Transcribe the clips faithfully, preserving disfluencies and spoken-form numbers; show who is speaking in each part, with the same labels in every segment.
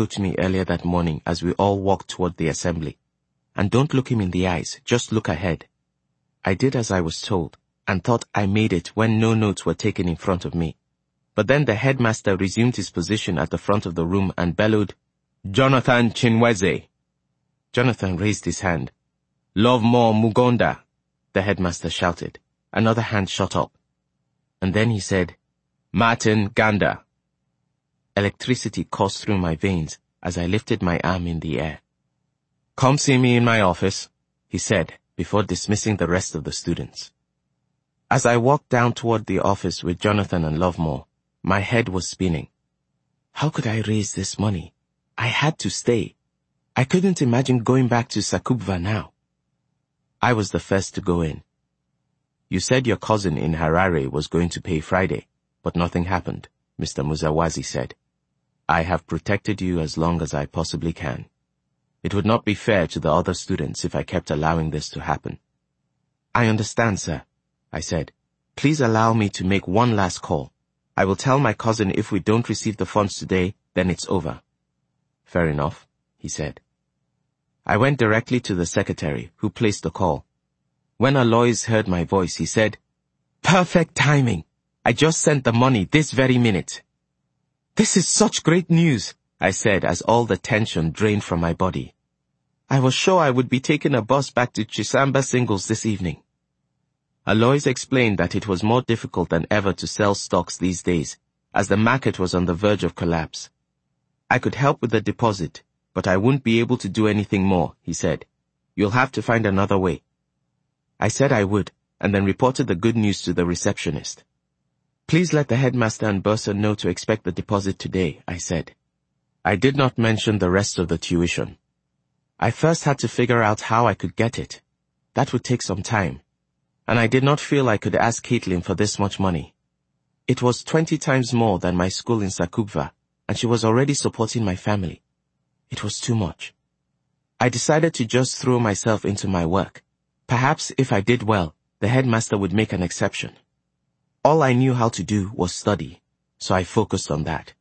Speaker 1: coached me earlier that morning as we all walked toward the assembly. And don't look him in the eyes, just look ahead. I did as I was told, and thought I made it when no notes were taken in front of me. But then the headmaster resumed his position at the front of the room and bellowed, "Jonathan Chinweze." Jonathan raised his hand. "Lovemore Mugonda," the headmaster shouted. Another hand shot up. And then he said, "Martin Ganda." Electricity coursed through my veins as I lifted my arm in the air. "Come see me in my office," he said, before dismissing the rest of the students. As I walked down toward the office with Jonathan and Lovemore, my head was spinning. How could I raise this money? I had to stay. I couldn't imagine going back to Sakubva now. I was the first to go in. "You said your cousin in Harare was going to pay Friday, but nothing happened," Mister Muzawazi said. "I have protected you as long as I possibly can. It would not be fair to the other students if I kept allowing this to happen." "I understand, sir," I said. "Please allow me to make one last call. I will tell my cousin if we don't receive the funds today, then it's over." "Fair enough," he said. I went directly to the secretary, who placed the call. When Alois heard my voice, he said, "Perfect timing. I just sent the money this very minute." "This is such great news," I said as all the tension drained from my body. I was sure I would be taking a bus back to Chisamba Singles this evening. Alois explained that it was more difficult than ever to sell stocks these days, as the market was on the verge of collapse. I could help with the deposit, but I wouldn't be able to do anything more, he said. "You'll have to find another way." I said I would, and then reported the good news to the receptionist. "Please let the headmaster and bursar know to expect the deposit today," I said. I did not mention the rest of the tuition. I first had to figure out how I could get it. That would take some time. And I did not feel I could ask Caitlin for this much money. It was twenty times more than my school in Sakubva, and she was already supporting my family. It was too much. I decided to just throw myself into my work. Perhaps if I did well, the headmaster would make an exception. All I knew how to do was study, so I focused on that.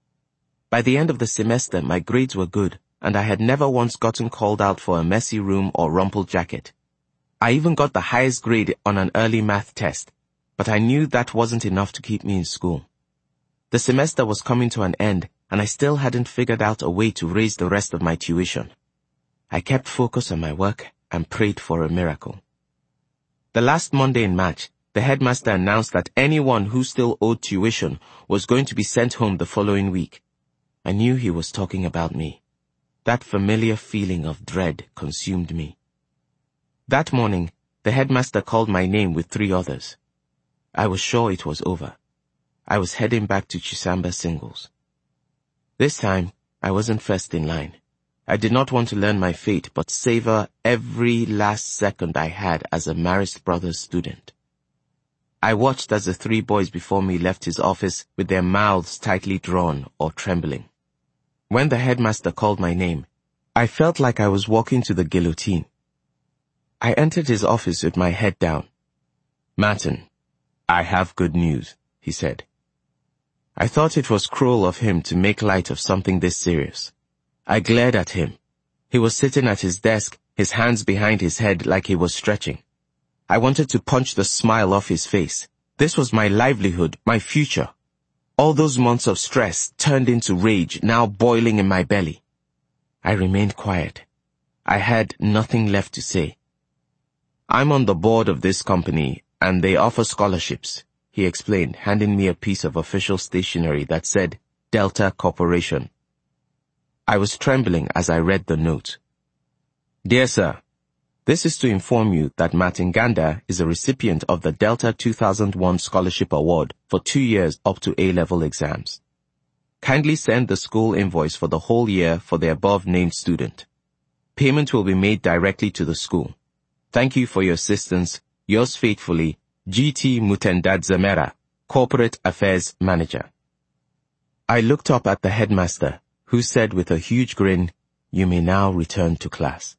Speaker 1: By the end of the semester, my grades were good, and I had never once gotten called out for a messy room or rumpled jacket. I even got the highest grade on an early math test, but I knew that wasn't enough to keep me in school. The semester was coming to an end, and I still hadn't figured out a way to raise the rest of my tuition. I kept focused on my work and prayed for a miracle. The last Monday in March, the headmaster announced that anyone who still owed tuition was going to be sent home the following week. I knew he was talking about me. That familiar feeling of dread consumed me. That morning, the headmaster called my name with three others. I was sure it was over. I was heading back to Chisamba Singles. This time, I wasn't first in line. I did not want to learn my fate, but savor every last second I had as a Marist Brothers student. I watched as the three boys before me left his office with their mouths tightly drawn or trembling. When the headmaster called my name, I felt like I was walking to the guillotine. I entered his office with my head down. "Martin, I have good news," he said. I thought it was cruel of him to make light of something this serious. I glared at him. He was sitting at his desk, his hands behind his head like he was stretching. I wanted to punch the smile off his face. This was my livelihood, my future. All those months of stress turned into rage, now boiling in my belly. I remained quiet. I had nothing left to say. "I'm on the board of this company, and they offer scholarships," he explained, handing me a piece of official stationery that said Delta Corporation. I was trembling as I read the note. "Dear Sir, this is to inform you that Martin Ganda is a recipient of the Delta two thousand one Scholarship Award for two years up to A-level exams. Kindly send the school invoice for the whole year for the above-named student. Payment will be made directly to the school. Thank you for your assistance. Yours faithfully, G T Mutendadzamera, Corporate Affairs Manager." I looked up at the headmaster, who said with a huge grin, "You may now return to class."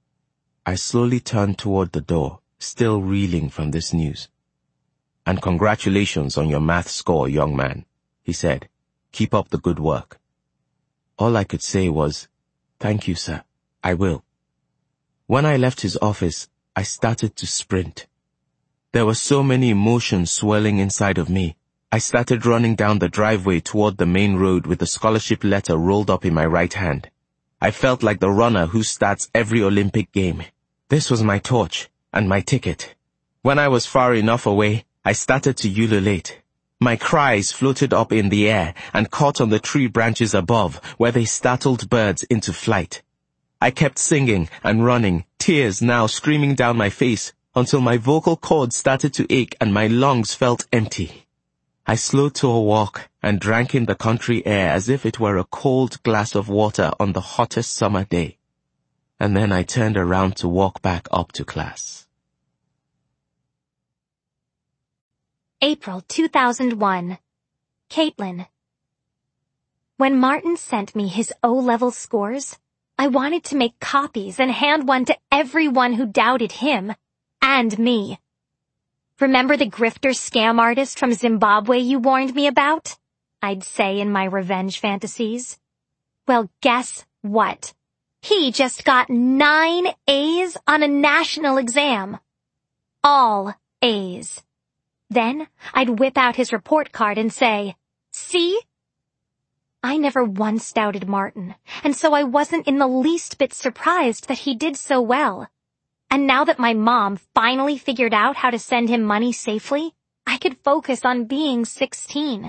Speaker 1: I slowly turned toward the door, still reeling from this news. "And congratulations on your math score, young man," he said. "Keep up the good work." All I could say was, "Thank you, sir. I will." When I left his office, I started to sprint. There were so many emotions swirling inside of me. I started running down the driveway toward the main road with the scholarship letter rolled up in my right hand. I felt like the runner who starts every Olympic game. This was my torch and my ticket. When I was far enough away, I started to ululate. My cries floated up in the air and caught on the tree branches above, where they startled birds into flight. I kept singing and running, tears now streaming down my face, until my vocal cords started to ache and my lungs felt empty. I slowed to a walk and drank in the country air as if it were a cold glass of water on the hottest summer day. And then I turned around to walk back up to class.
Speaker 2: April two thousand one. Caitlin. When Martin sent me his O-level scores, I wanted to make copies and hand one to everyone who doubted him and me. Remember the grifter scam artist from Zimbabwe you warned me about? I'd say in my revenge fantasies. Well, guess what? He just got nine A's on a national exam. All A's. Then I'd whip out his report card and say, "See?" I never once doubted Martin, and so I wasn't in the least bit surprised that he did so well. And now that my mom finally figured out how to send him money safely, I could focus on being sixteen.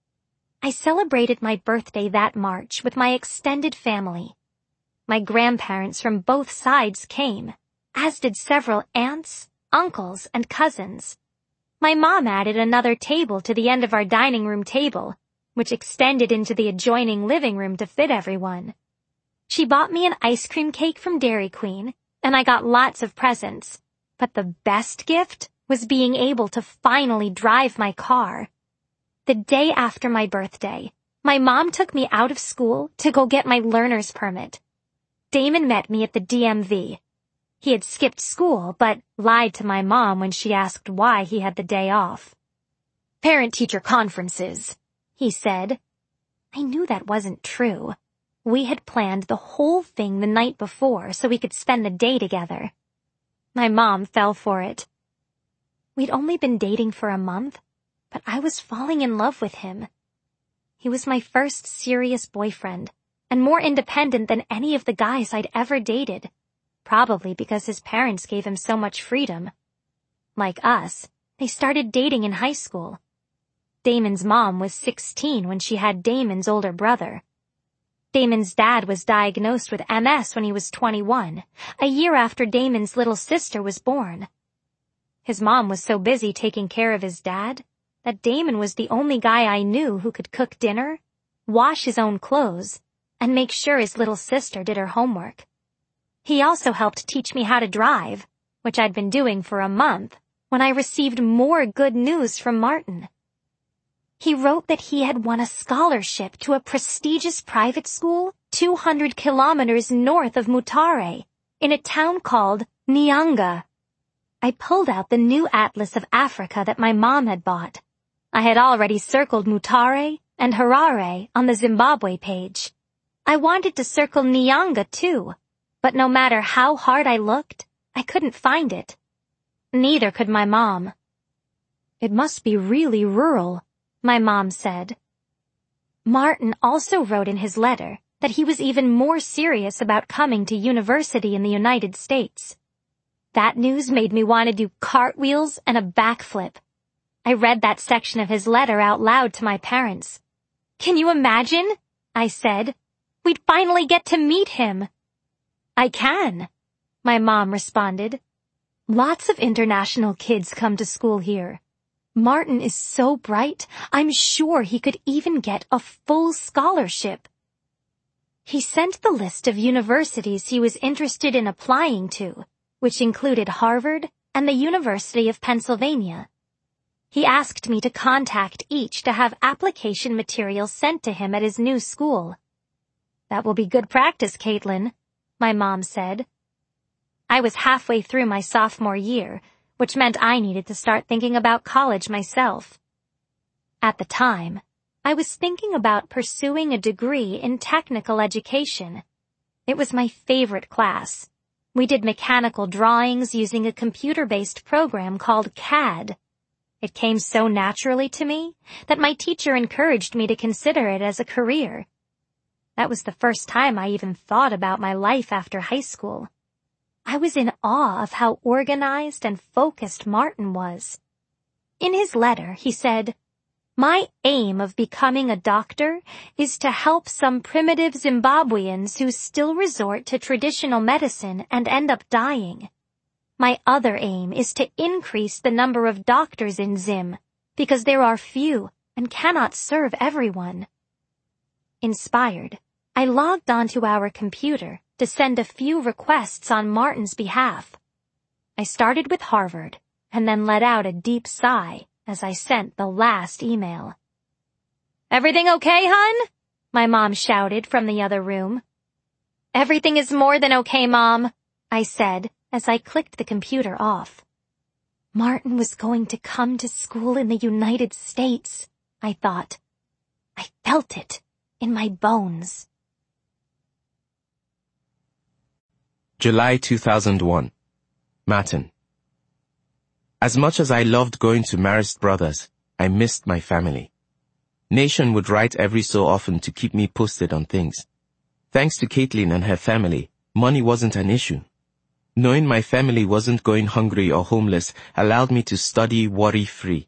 Speaker 2: I celebrated my birthday that March with my extended family. My grandparents from both sides came, as did several aunts, uncles, and cousins. My mom added another table to the end of our dining room table, which extended into the adjoining living room to fit everyone. She bought me an ice cream cake from Dairy Queen, and I got lots of presents. But the best gift was being able to finally drive my car. The day after my birthday, my mom took me out of school to go get my learner's permit. Damon met me at the D M V. He had skipped school, but lied to my mom when she asked why he had the day off. "Parent-teacher conferences," he said. I knew that wasn't true. We had planned the whole thing the night before so we could spend the day together. My mom fell for it. We'd only been dating for a month, but I was falling in love with him. He was my first serious boyfriend, and more independent than any of the guys I'd ever dated, probably because his parents gave him so much freedom. Like us, they started dating in high school. Damon's mom was sixteen when she had Damon's older brother. Damon's dad was diagnosed with M S when he was twenty-one, a year after Damon's little sister was born. His mom was so busy taking care of his dad that Damon was the only guy I knew who could cook dinner, wash his own clothes, and make sure his little sister did her homework. He also helped teach me how to drive, which I'd been doing for a month, when I received more good news from Martin. He wrote that he had won a scholarship to a prestigious private school two hundred kilometers north of Mutare, in a town called Nyanga. I pulled out the new atlas of Africa that my mom had bought. I had already circled Mutare and Harare on the Zimbabwe page. I wanted to circle Nyanga too, but no matter how hard I looked, I couldn't find it. Neither could my mom. "It must be really rural," my mom said. Martin also wrote in his letter that he was even more serious about coming to university in the United States. That news made me want to do cartwheels and a backflip. I read that section of his letter out loud to my parents. "Can you imagine?" I said. "We'd finally get to meet him." "I can," my mom responded. "Lots of international kids come to school here. Martin is so bright, I'm sure he could even get a full scholarship." He sent the list of universities he was interested in applying to, which included Harvard and the University of Pennsylvania. He asked me to contact each to have application materials sent to him at his new school. "That will be good practice, Caitlin," my mom said. I was halfway through my sophomore year, which meant I needed to start thinking about college myself. At the time, I was thinking about pursuing a degree in technical education. It was my favorite class. We did mechanical drawings using a computer-based program called C A D. It came so naturally to me that my teacher encouraged me to consider it as a career. That was the first time I even thought about my life after high school. I was in awe of how organized and focused Martin was. In his letter, he said, "My aim of becoming a doctor is to help some primitive Zimbabweans who still resort to traditional medicine and end up dying. My other aim is to increase the number of doctors in Zim, because there are few and cannot serve everyone." Inspired, I logged onto our computer to send a few requests on Martin's behalf. I started with Harvard and then let out a deep sigh as I sent the last email. "Everything okay, hun?" my mom shouted from the other room. "Everything is more than okay, Mom," I said as I clicked the computer off. Martin was going to come to school in the United States, I thought. I felt it in my bones.
Speaker 1: July two thousand one. Martin. As much as I loved going to Marist Brothers, I missed my family. Nation would write every so often to keep me posted on things. Thanks to Caitlin and her family, money wasn't an issue. Knowing my family wasn't going hungry or homeless allowed me to study worry-free.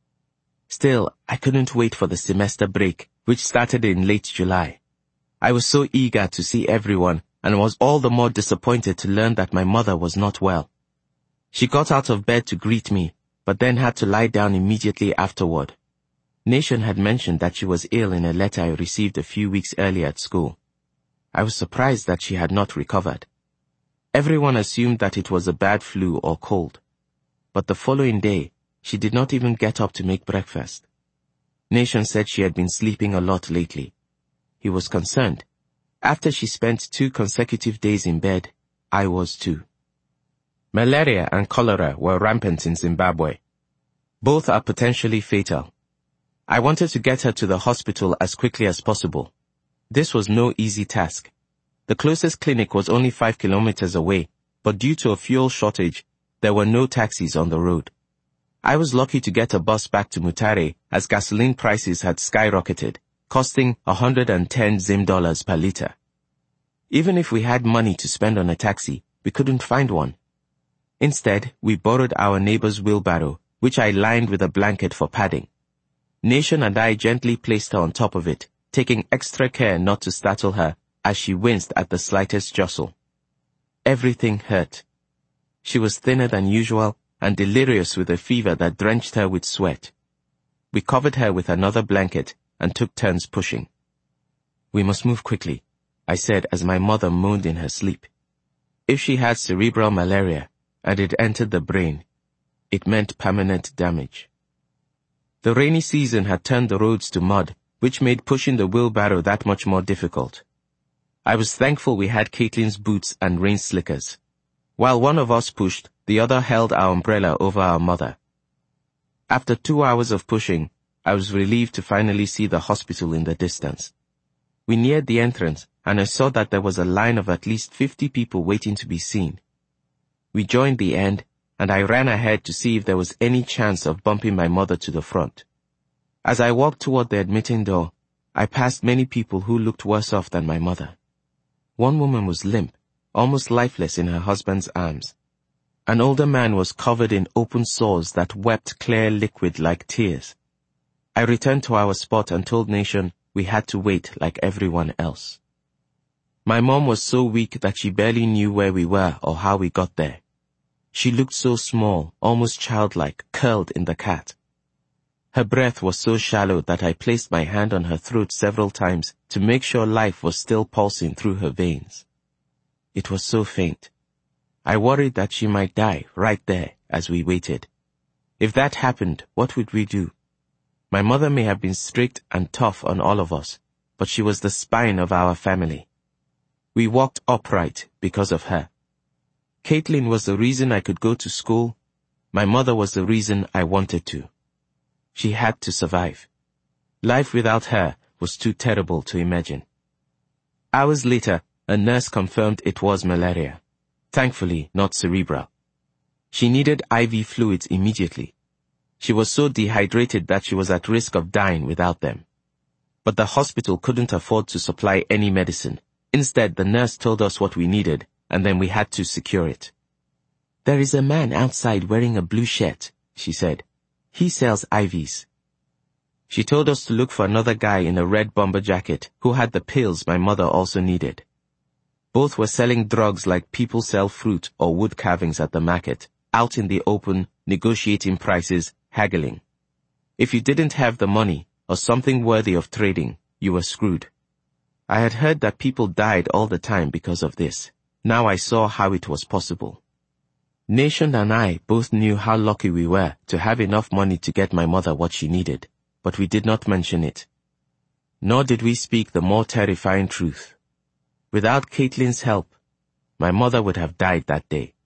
Speaker 1: Still, I couldn't wait for the semester break, which started in late July. I was so eager to see everyone and was all the more disappointed to learn that my mother was not well. She got out of bed to greet me, but then had to lie down immediately afterward. Nation had mentioned that she was ill in a letter I received a few weeks earlier at school. I was surprised that she had not recovered. Everyone assumed that it was a bad flu or cold. But the following day, she did not even get up to make breakfast. Nation said she had been sleeping a lot lately. He was concerned. After she spent two consecutive days in bed, I was too. Malaria and cholera were rampant in Zimbabwe. Both are potentially fatal. I wanted to get her to the hospital as quickly as possible. This was no easy task. The closest clinic was only five kilometers away, but due to a fuel shortage, there were no taxis on the road. I was lucky to get a bus back to Mutare as gasoline prices had skyrocketed, costing one hundred ten Zim dollars per liter. Even if we had money to spend on a taxi, we couldn't find one. Instead, we borrowed our neighbor's wheelbarrow, which I lined with a blanket for padding. Nation and I gently placed her on top of it, taking extra care not to startle her as she winced at the slightest jostle. Everything hurt. She was thinner than usual and delirious with a fever that drenched her with sweat. We covered her with another blanket and took turns pushing. "We must move quickly," I said as my mother moaned in her sleep. If she had cerebral malaria, and it entered the brain, it meant permanent damage. The rainy season had turned the roads to mud, which made pushing the wheelbarrow that much more difficult. I was thankful we had Caitlin's boots and rain slickers. While one of us pushed, the other held our umbrella over our mother. After two hours of pushing, I was relieved to finally see the hospital in the distance. We neared the entrance, and I saw that there was a line of at least fifty people waiting to be seen. We joined the end, and I ran ahead to see if there was any chance of bumping my mother to the front. As I walked toward the admitting door, I passed many people who looked worse off than my mother. One woman was limp, almost lifeless in her husband's arms. An older man was covered in open sores that wept clear liquid like tears. I returned to our spot and told Nation we had to wait like everyone else. My mom was so weak that she barely knew where we were or how we got there. She looked so small, almost childlike, curled in the cat. Her breath was so shallow that I placed my hand on her throat several times to make sure life was still pulsing through her veins. It was so faint. I worried that she might die right there as we waited. If that happened, what would we do? My mother may have been strict and tough on all of us, but she was the spine of our family. We walked upright because of her. Caitlin was the reason I could go to school. My mother was the reason I wanted to. She had to survive. Life without her was too terrible to imagine. Hours later, a nurse confirmed it was malaria. Thankfully, not cerebral. She needed I V fluids immediately. She was so dehydrated that she was at risk of dying without them. But the hospital couldn't afford to supply any medicine. Instead, the nurse told us what we needed, and then we had to secure it. "There is a man outside wearing a blue shirt," she said. "He sells I Vs." She told us to look for another guy in a red bomber jacket who had the pills my mother also needed. Both were selling drugs like people sell fruit or wood carvings at the market, out in the open, negotiating prices, haggling. If you didn't have the money or something worthy of trading, you were screwed. I had heard that people died all the time because of this. Now I saw how it was possible. Nation and I both knew how lucky we were to have enough money to get my mother what she needed, but we did not mention it. Nor did we speak the more terrifying truth. Without Caitlin's help, my mother would have died that day.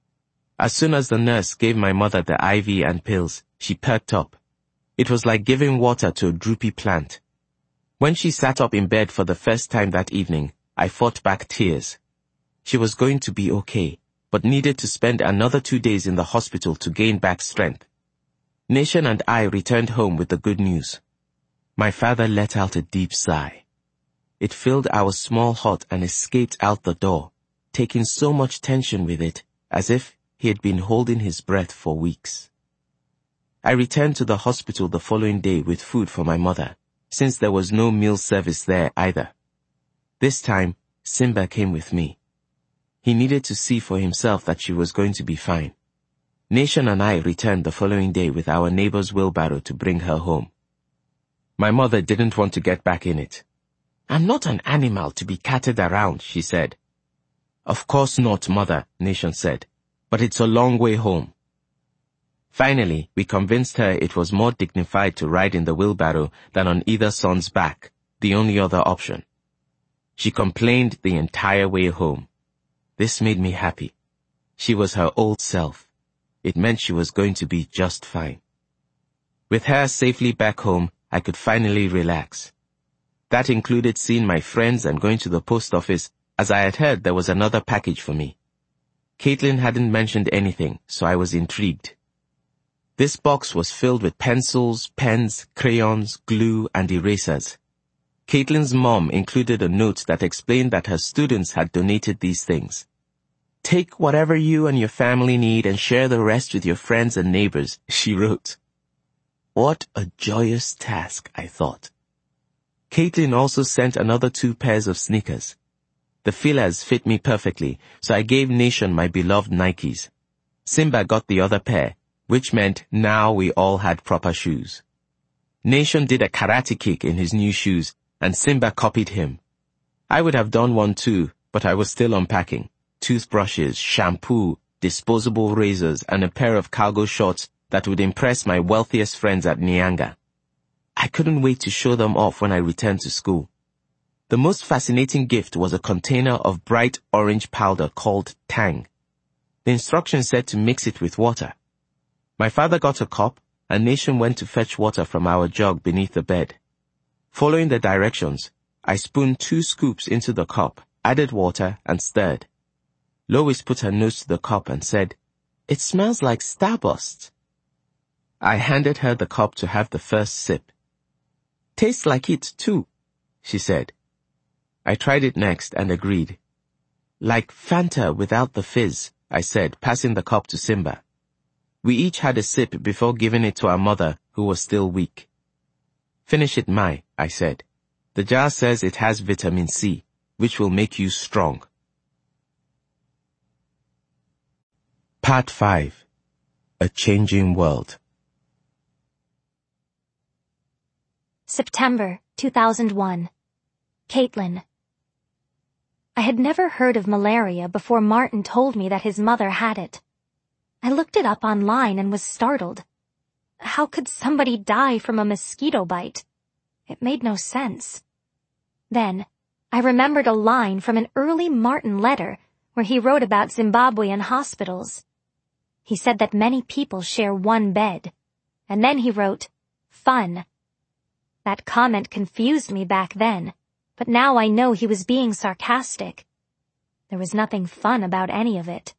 Speaker 1: As soon as the nurse gave my mother the I V and pills, she perked up. It was like giving water to a droopy plant. When she sat up in bed for the first time that evening, I fought back tears. She was going to be okay, but needed to spend another two days in the hospital to gain back strength. Nation and I returned home with the good news. My father let out a deep sigh. It filled our small hut and escaped out the door, taking so much tension with it, as if he had been holding his breath for weeks. I returned to the hospital the following day with food for my mother, since there was no meal service there either. This time, Simba came with me. He needed to see for himself that she was going to be fine. Nation and I returned the following day with our neighbor's wheelbarrow to bring her home. My mother didn't want to get back in it. "I'm not an animal to be carted around," she said. "Of course not, mother," Nation said, "but it's a long way home." Finally, we convinced her it was more dignified to ride in the wheelbarrow than on either son's back, the only other option. She complained the entire way home. This made me happy. She was her old self. It meant she was going to be just fine. With her safely back home, I could finally relax. That included seeing my friends and going to the post office, as I had heard there was another package for me. Caitlin hadn't mentioned anything, so I was intrigued. This box was filled with pencils, pens, crayons, glue, and erasers. Caitlin's mom included a note that explained that her students had donated these things. "Take whatever you and your family need and share the rest with your friends and neighbors," she wrote. What a joyous task, I thought. Caitlin also sent another two pairs of sneakers. The fillers fit me perfectly, so I gave Nation my beloved Nikes. Simba got the other pair, which meant now we all had proper shoes. Nation did a karate kick in his new shoes, and Simba copied him. I would have done one too, but I was still unpacking. Toothbrushes, shampoo, disposable razors, and a pair of cargo shorts that would impress my wealthiest friends at Nyanga. I couldn't wait to show them off when I returned to school. The most fascinating gift was a container of bright orange powder called Tang. The instructions said to mix it with water. My father got a cup, and Nation went to fetch water from our jug beneath the bed. Following the directions, I spooned two scoops into the cup, added water, and stirred. Lois put her nose to the cup and said, "It smells like Starburst." I handed her the cup to have the first sip. "Tastes like it, too," she said. I tried it next and agreed. "Like Fanta without the fizz," I said, passing the cup to Simba. We each had a sip before giving it to our mother, who was still weak. "Finish it, Mai," I said. "The jar says it has vitamin C, which will make you strong." Part five. A Changing World.
Speaker 2: September two thousand one. Caitlin. I had never heard of malaria before Martin told me that his mother had it. I looked it up online and was startled. How could somebody die from a mosquito bite? It made no sense. Then, I remembered a line from an early Martin letter where he wrote about Zimbabwean hospitals. He said that many people share one bed, and then he wrote, "Fun." That comment confused me back then, but now I know he was being sarcastic. There was nothing fun about any of it.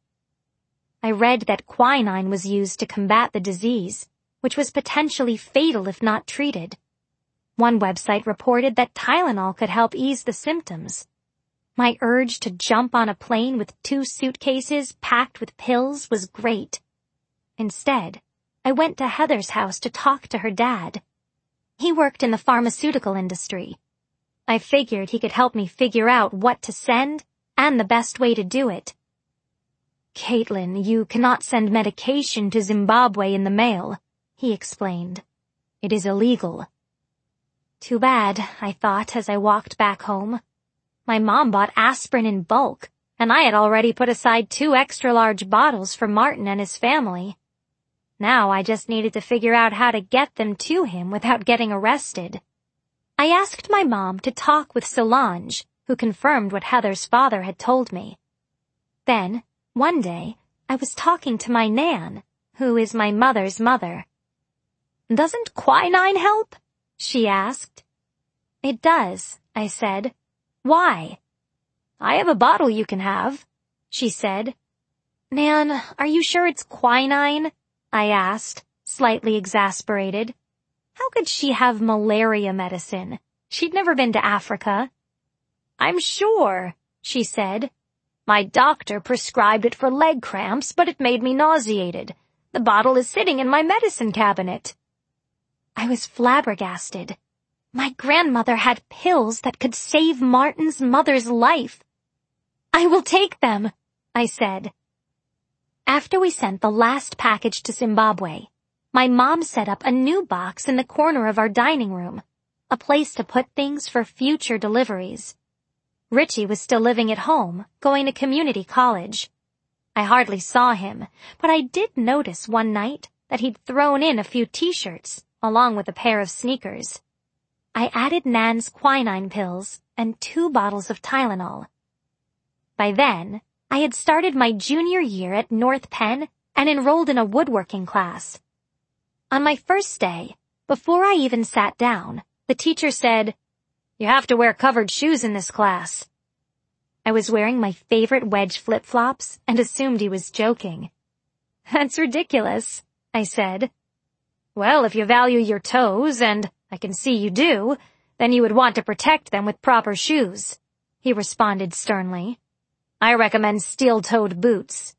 Speaker 2: I read that quinine was used to combat the disease, which was potentially fatal if not treated. One website reported that Tylenol could help ease the symptoms. My urge to jump on a plane with two suitcases packed with pills was great. Instead, I went to Heather's house to talk to her dad. He worked in the pharmaceutical industry. I figured he could help me figure out what to send and the best way to do it. "Caitlin, you cannot send medication to Zimbabwe in the mail," he explained. "It is illegal." Too bad, I thought as I walked back home. My mom bought aspirin in bulk, and I had already put aside two extra-large bottles for Martin and his family. Now I just needed to figure out how to get them to him without getting arrested. I asked my mom to talk with Solange, who confirmed what Heather's father had told me. Then, one day, I was talking to my Nan, who is my mother's mother. "Doesn't quinine help?" she asked. "It does," I said. "Why?" "I have a bottle you can have," she said. "Nan, are you sure it's quinine?" I asked, slightly exasperated. How could she have malaria medicine? She'd never been to Africa. "I'm sure," she said. "My doctor prescribed it for leg cramps, but it made me nauseated. The bottle is sitting in my medicine cabinet." I was flabbergasted. My grandmother had pills that could save Martin's mother's life. "I will take them," I said. After we sent the last package to Zimbabwe, my mom set up a new box in the corner of our dining room, a place to put things for future deliveries. Richie was still living at home, going to community college. I hardly saw him, but I did notice one night that he'd thrown in a few t-shirts, along with a pair of sneakers. I added Nan's quinine pills and two bottles of Tylenol. By then, I had started my junior year at North Penn and enrolled in a woodworking class. On my first day, before I even sat down, the teacher said, "You have to wear covered shoes in this class." I was wearing my favorite wedge flip-flops and assumed he was joking. "That's ridiculous," I said. "Well, if you value your toes, and I can see you do, then you would want to protect them with proper shoes," he responded sternly. "I recommend steel-toed boots."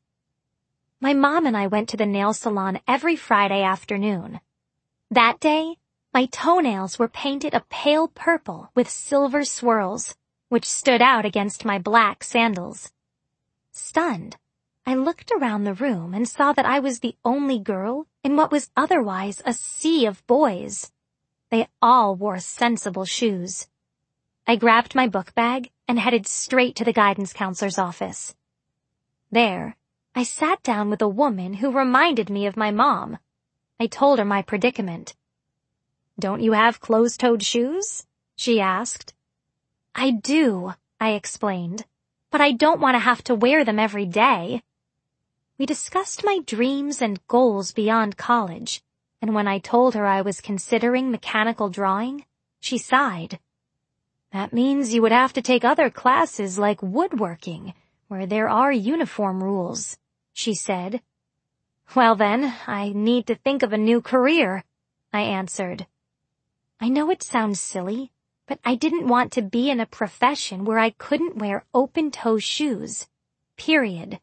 Speaker 2: My mom and I went to the nail salon every Friday afternoon. That day, my toenails were painted a pale purple with silver swirls, which stood out against my black sandals. Stunned, I looked around the room and saw that I was the only girl in what was otherwise a sea of boys. They all wore sensible shoes. I grabbed my book bag and headed straight to the guidance counselor's office. There, I sat down with a woman who reminded me of my mom. I told her my predicament. "Don't you have closed-toed shoes?" she asked. "I do," I explained, "but I don't want to have to wear them every day." We discussed my dreams and goals beyond college, and when I told her I was considering mechanical drawing, she sighed. "That means you would have to take other classes like woodworking, where there are uniform rules," she said. "Well then, I need to think of a new career," I answered. I know it sounds silly, but I didn't want to be in a profession where I couldn't wear open-toe shoes. Period.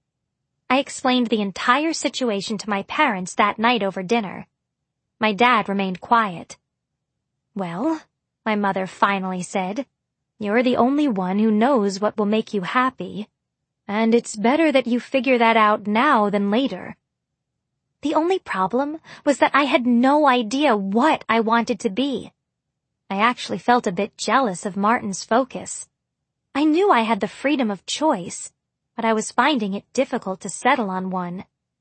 Speaker 2: I explained the entire situation to my parents that night over dinner. My dad remained quiet. "Well," my mother finally said, "you're the only one who knows what will make you happy, and it's better that you figure that out now than later." The only problem was that I had no idea what I wanted to be. I actually felt a bit jealous of Martin's focus. I knew I had the freedom of choice, but I was finding it difficult to settle on one.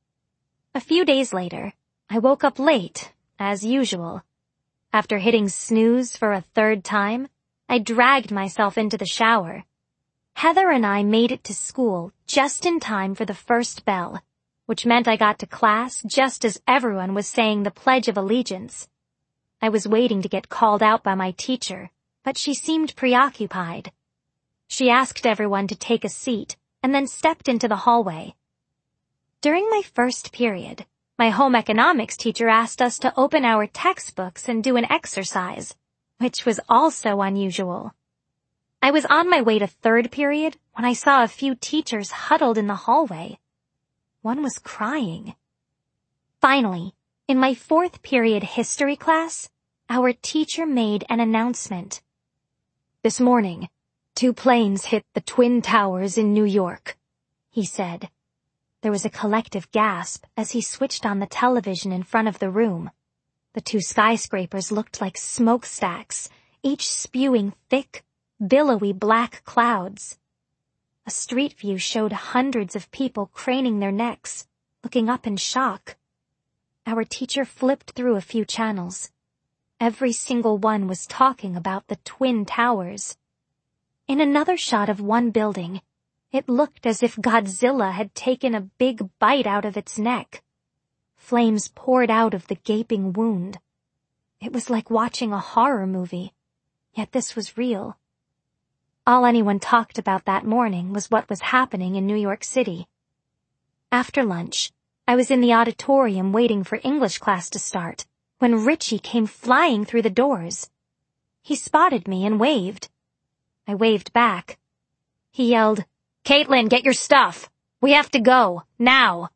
Speaker 2: A few days later, I woke up late, as usual. After hitting snooze for a third time, I dragged myself into the shower. Heather and I made it to school just in time for the first bell, which meant I got to class just as everyone was saying the Pledge of Allegiance. I was waiting to get called out by my teacher, but she seemed preoccupied. She asked everyone to take a seat and then stepped into the hallway. During my first period, my home economics teacher asked us to open our textbooks and do an exercise, which was also unusual. I was on my way to third period when I saw a few teachers huddled in the hallway. One was crying. Finally, in my fourth period history class, our teacher made an announcement. "This morning, two planes hit the Twin Towers in New York," he said. There was a collective gasp as he switched on the television in front of the room. The two skyscrapers looked like smokestacks, each spewing thick, billowy black clouds. A street view showed hundreds of people craning their necks, looking up in shock. Our teacher flipped through a few channels. Every single one was talking about the Twin Towers. In another shot of one building, it looked as if Godzilla had taken a big bite out of its neck. Flames poured out of the gaping wound. It was like watching a horror movie, yet this was real. All anyone talked about that morning was what was happening in New York City. After lunch, I was in the auditorium waiting for English class to start when Richie came flying through the doors. He spotted me and waved. I waved back. He yelled, "Caitlin, get your stuff! We have to go, now!"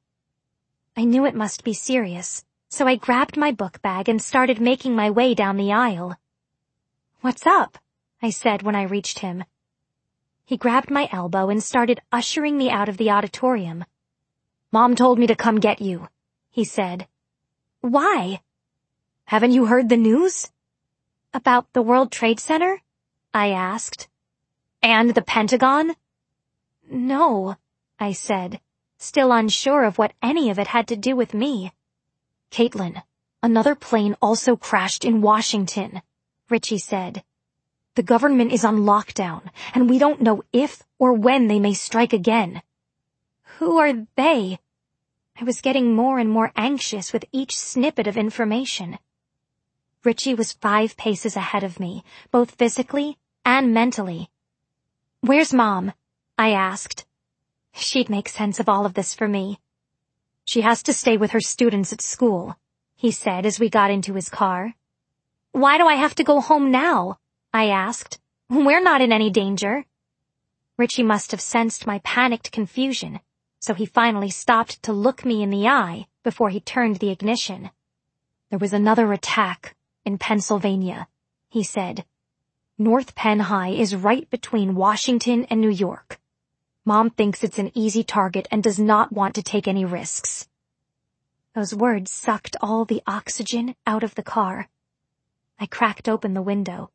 Speaker 2: I knew it must be serious, so I grabbed my book bag and started making my way down the aisle. "What's up?" I said when I reached him. He grabbed my elbow and started ushering me out of the auditorium. "Mom told me to come get you," he said. "Why?" "Haven't you heard the news?" "About the World Trade Center?" I asked. "And the Pentagon?" "No," I said, still unsure of what any of it had to do with me. "Caitlin, another plane also crashed in Washington," Richie said. "The government is on lockdown, and we don't know if or when they may strike again." "Who are they?" I was getting more and more anxious with each snippet of information. Richie was five paces ahead of me, both physically and mentally. "Where's Mom?" I asked. She'd make sense of all of this for me. "She has to stay with her students at school," he said as we got into his car. "Why do I have to go home now?" I asked. "We're not in any danger." Richie must have sensed my panicked confusion, so he finally stopped to look me in the eye before he turned the ignition. "There was another attack in Pennsylvania," he said. "North Penn High is right between Washington and New York. Mom thinks it's an easy target and does not want to take any risks." Those words sucked all the oxygen out of the car. I cracked open the window.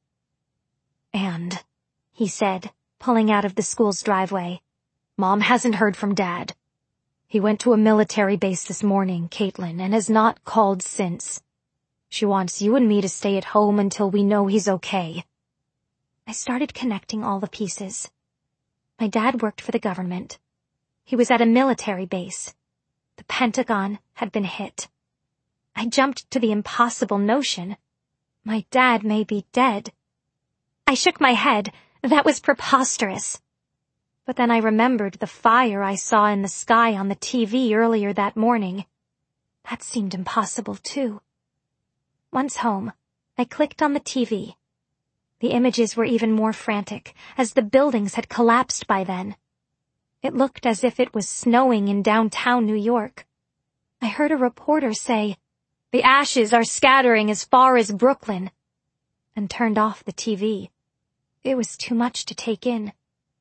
Speaker 2: "And," he said, pulling out of the school's driveway, "Mom hasn't heard from Dad. He went to a military base this morning, Caitlin, and has not called since. She wants you and me to stay at home until we know he's okay." I started connecting all the pieces. My dad worked for the government. He was at a military base. The Pentagon had been hit. I jumped to the impossible notion. My dad may be dead. I shook my head. That was preposterous. But then I remembered the fire I saw in the sky on the T V earlier that morning. That seemed impossible, too. Once home, I clicked on the T V. The images were even more frantic, as the buildings had collapsed by then. It looked as if it was snowing in downtown New York. I heard a reporter say, "The ashes are scattering as far as Brooklyn," and turned off the T V. It was too much to take in.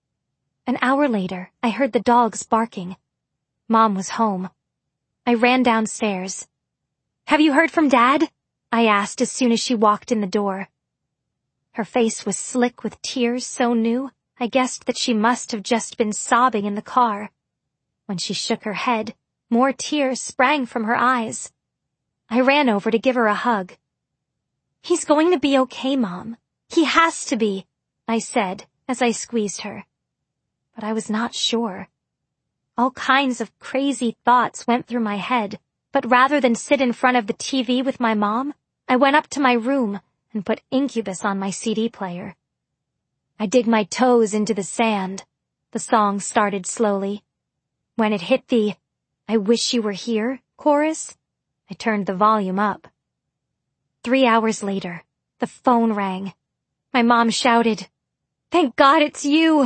Speaker 2: An hour later, I heard the dogs barking. Mom was home. I ran downstairs. "Have you heard from Dad?" I asked as soon as she walked in the door. Her face was slick with tears so new, I guessed that she must have just been sobbing in the car. When she shook her head, more tears sprang from her eyes. I ran over to give her a hug. "He's going to be okay, Mom. He has to be," I said as I squeezed her. But I was not sure. All kinds of crazy thoughts went through my head, but rather than sit in front of the T V with my mom, I went up to my room and put Incubus on my C D player. I dig my toes into the sand. The song started slowly. When it hit the "I wish you were here" chorus, I turned the volume up. Three hours later, the phone rang. My mom shouted, "Thank God it's you!"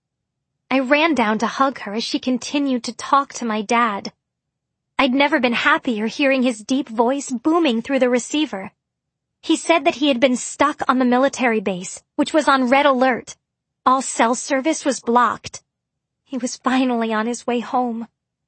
Speaker 2: I ran down to hug her as she continued to talk to my dad. I'd never been happier hearing his deep voice booming through the receiver. He said that he had been stuck on the military base, which was on red alert. All cell service was blocked. He was finally on his way home.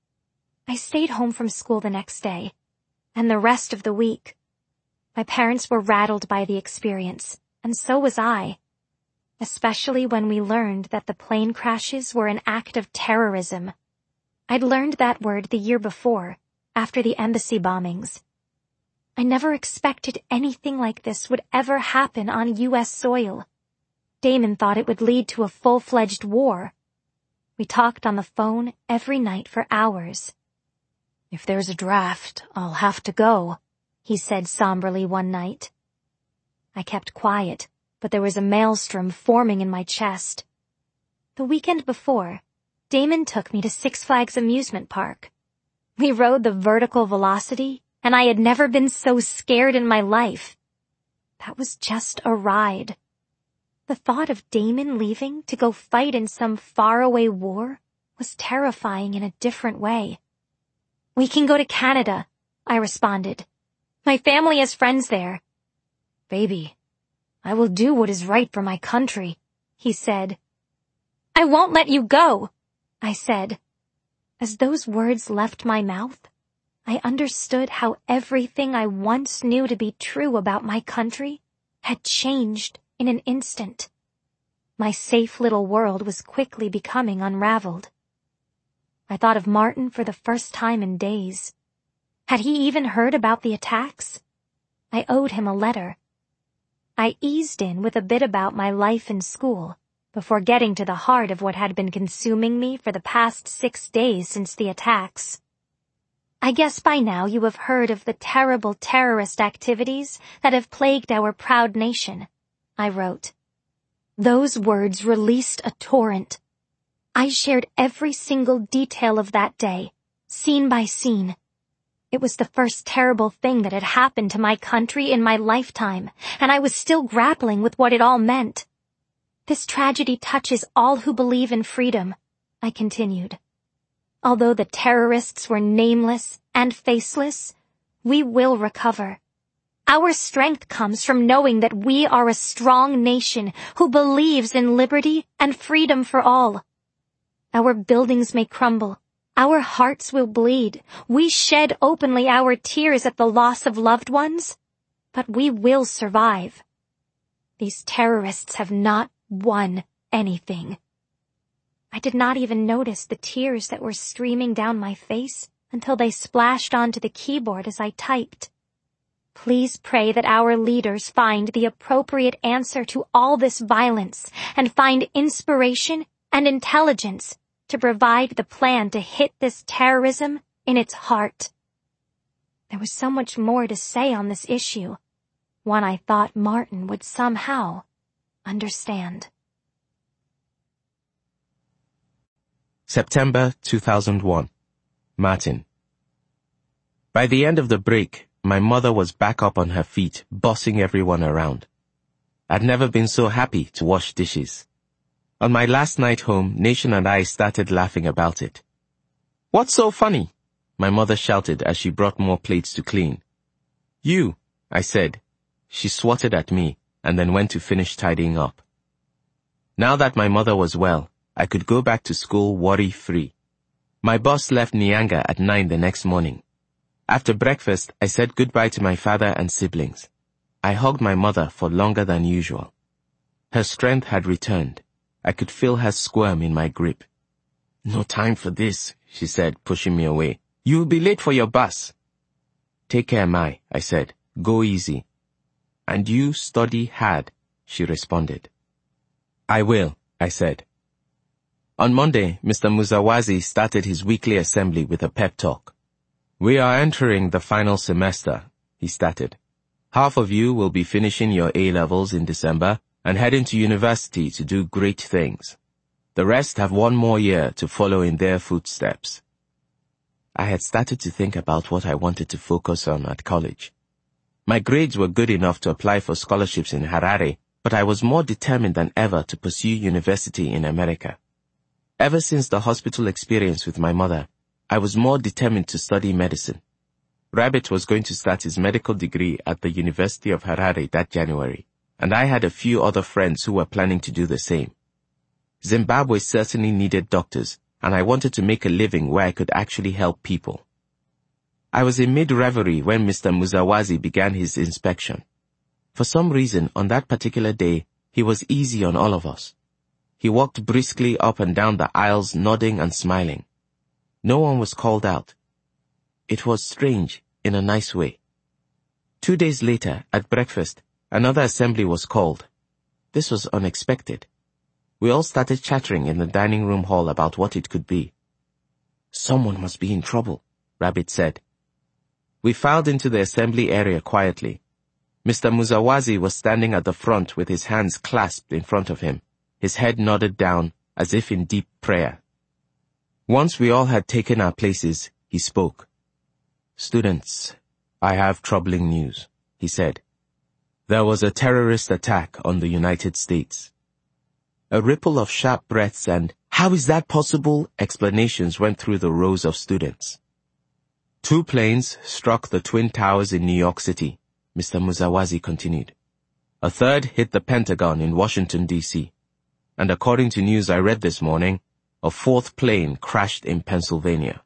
Speaker 2: I stayed home from school the next day, and the rest of the week. My parents were rattled by the experience, and so was I. Especially when we learned that the plane crashes were an act of terrorism. I'd learned that word the year before, after the embassy bombings. I never expected anything like this would ever happen on U S soil. Damon thought it would lead to a full-fledged war. We talked on the phone every night for hours. "If there's a draft, I'll have to go," he said somberly one night. I kept quiet, but there was a maelstrom forming in my chest. The weekend before, Damon took me to Six Flags Amusement Park. We rode the vertical velocity, and I had never been so scared in my life. That was just a ride. The thought of Damon leaving to go fight in some faraway war was terrifying in a different way. "We can go to Canada," I responded. "My family has friends there." "Baby, I will do what is right for my country," he said. "I won't let you go," I said. As those words left my mouth, I understood how everything I once knew to be true about my country had changed in an instant. My safe little world was quickly becoming unraveled. I thought of Martin for the first time in days. Had he even heard about the attacks? I owed him a letter. I eased in with a bit about my life in school before getting to the heart of what had been consuming me for the past six days since the attacks. "I guess by now you have heard of the terrible terrorist activities that have plagued our proud nation," I wrote. Those words released a torrent. I shared every single detail of that day, scene by scene. It was the first terrible thing that had happened to my country in my lifetime, and I was still grappling with what it all meant. "This tragedy touches all who believe in freedom," I continued. "Although the terrorists were nameless and faceless, we will recover. Our strength comes from knowing that we are a strong nation who believes in liberty and freedom for all. Our buildings may crumble. Our hearts will bleed. We shed openly our tears at the loss of loved ones, but we will survive. These terrorists have not won anything." I did not even notice the tears that were streaming down my face until they splashed onto the keyboard as I typed. "Please pray that our leaders find the appropriate answer to all this violence and find inspiration and intelligence to provide the plan to hit this terrorism in its heart." There was so much more to say on this issue, one I thought Martin would somehow understand.
Speaker 1: September two thousand one. Martin. By the end of the break, my mother was back up on her feet, bossing everyone around. I'd never been so happy to wash dishes. On my last night home, Nation and I started laughing about it. "What's so funny?" my mother shouted as she brought more plates to clean. "You," I said. She swatted at me and then went to finish tidying up. Now that my mother was well, I could go back to school worry-free. My boss left Nyanga at nine the next morning. After breakfast, I said goodbye to my father and siblings. I hugged my mother for longer than usual. Her strength had returned. I could feel her squirm in my grip. "No time for this," she said, pushing me away. "You'll be late for your bus." "Take care, Mai," I said. "Go easy." "And you study hard," she responded. "I will," I said. On Monday, Mister Muzawazi started his weekly assembly with a pep talk. "We are entering the final semester," he started. Half of you will be finishing your A-levels in December and heading to university to do great things. The rest have one more year to follow in their footsteps. I had started to think about what I wanted to focus on at college. My grades were good enough to apply for scholarships in Harare, but I was more determined than ever to pursue university in America. Ever since the hospital experience with my mother, I was more determined to study medicine. Rabbit was going to start his medical degree at the University of Harare that January, and I had a few other friends who were planning to do the same. Zimbabwe certainly needed doctors, and I wanted to make a living where I could actually help people. I was in mid-reverie when Mister Muzawazi began his inspection. For some reason, on that particular day, he was easy on all of us. He walked briskly up and down the aisles, nodding and smiling. No one was called out. It was strange, in a nice way. Two days later, at breakfast, another assembly was called. This was unexpected. We all started chattering in the dining room hall about what it could be. Someone must be in trouble, Rabbit said. We filed into the assembly area quietly. Mister Muzawazi was standing at the front with his hands clasped in front of him, his head nodded down as if in deep prayer. Once we all had taken our places, he spoke. Students, I have troubling news, he said. There was a terrorist attack on the United States. A ripple of sharp breaths and, how is that possible, explanations went through the rows of students. Two planes struck the Twin Towers in New York City, Mister Muzawazi continued. A third hit the Pentagon in Washington, D C And according to news I read this morning, a fourth plane crashed in Pennsylvania.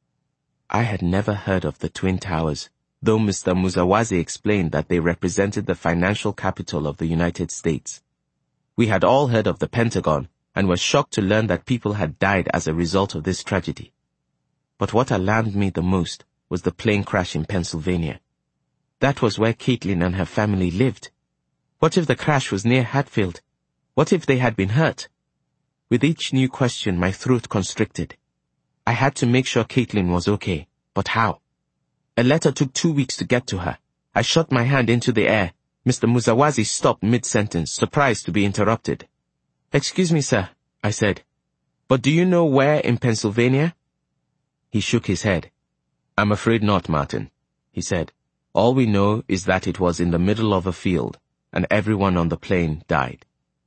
Speaker 1: I had never heard of the Twin Towers, though Mister Muzawazi explained that they represented the financial capital of the United States. We had all heard of the Pentagon and were shocked to learn that people had died as a result of this tragedy. But what alarmed me the most was the plane crash in Pennsylvania. That was where Caitlin and her family lived. What if the crash was near Hatfield? What if they had been hurt? With each new question, my throat constricted. I had to make sure Caitlin was okay, but how? A letter took two weeks to get to her. I shot my hand into the air. Mister Muzawazi stopped mid-sentence, surprised to be interrupted. Excuse me, sir, I said. But do you know where in Pennsylvania? He shook his head. I'm afraid not, Martin, he said. All we know is that it was in the middle of a field, and everyone on the plane died.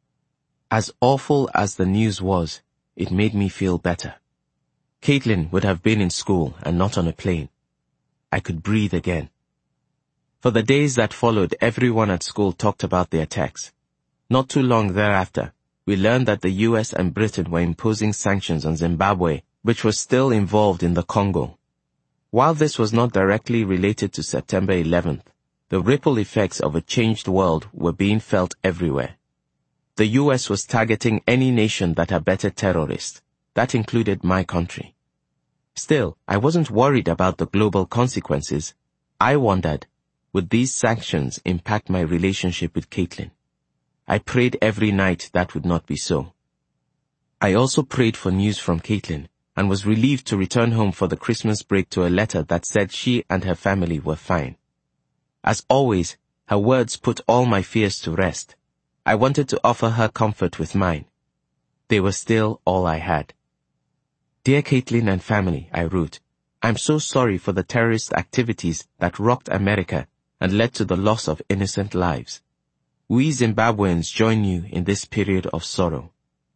Speaker 1: As awful as the news was, it made me feel better. Caitlin would have been in school and not on a plane. I could breathe again. For the days that followed, everyone at school talked about the attacks. Not too long thereafter, we learned that the U S and Britain were imposing sanctions on Zimbabwe, which was still involved in the Congo. While this was not directly related to September eleventh, the ripple effects of a changed world were being felt everywhere. The U S was targeting any nation that abetted terrorists. That included my country. Still, I wasn't worried about the global consequences. I wondered, would these sanctions impact my relationship with Caitlin? I prayed every night that would not be so. I also prayed for news from Caitlin and was relieved to return home for the Christmas break to a letter that said she and her family were fine. As always, her words put all my fears to rest. I wanted to offer her comfort with mine. They were still all I had. Dear Caitlin and family, I wrote, I'm so sorry for the terrorist activities that rocked America and led to the loss of innocent lives. We Zimbabweans join you in this period of sorrow.